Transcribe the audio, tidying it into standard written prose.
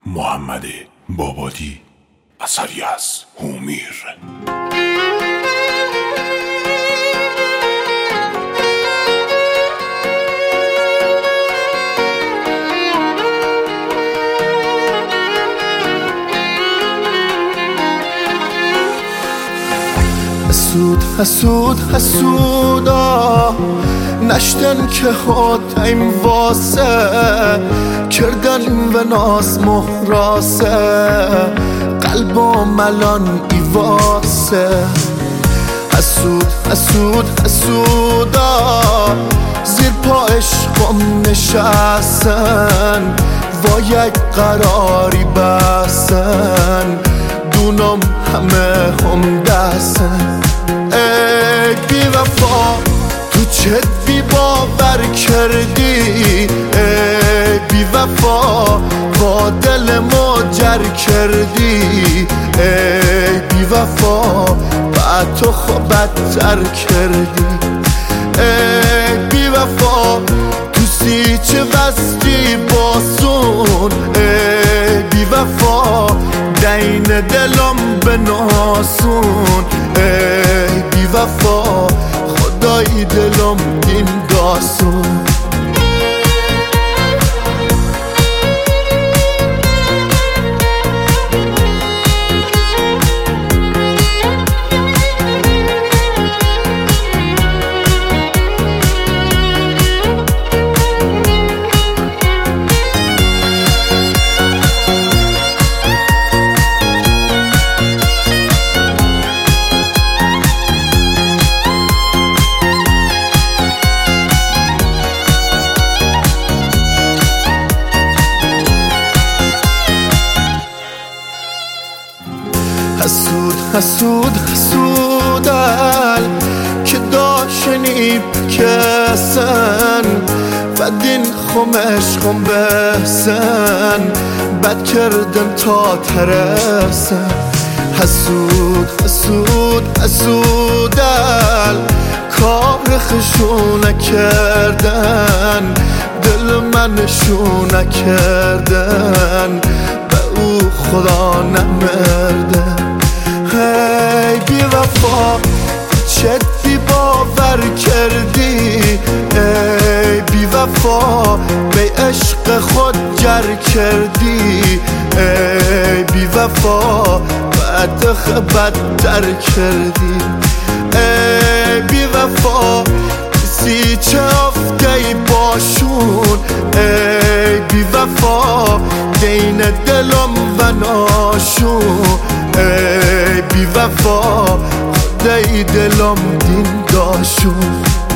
محمد بابادی، اثری از هومیر. حسودا نشتن که هاتیم واسه کردن و ناز مهراسه قلبم الان ایواسه. حسودا زیر پا عشقم نشستن و یک قراری بستن دونم همه هم دستن. ای بی وفا تو چت بی باور کردی، ای بی وفا با دل ما جر کردی، ای بی وفا بعد تو خوب بدتر کردی. ای بی وفا تو سیچه بستی باسون، ای بی وفا دین دلم به ناسون. ای بی وفا خدای دلم دین داسون. حسودل که داشنی بکسن و دین خمشخم بسن بد کردن تا ترسن. حسودل کار خشونه کردن دل منشونه کردن به او خدا نمردن. ای بی وفا چت بی باور کردی، ای بی وفا به عشق خود جر کردی، ای بی وفا بعد بدتر کردی. ای بی وفا سیچه افتی باشون، ای بی وفا دین دلم و ناشون. ای بی وفا خدای دلم دین داشون.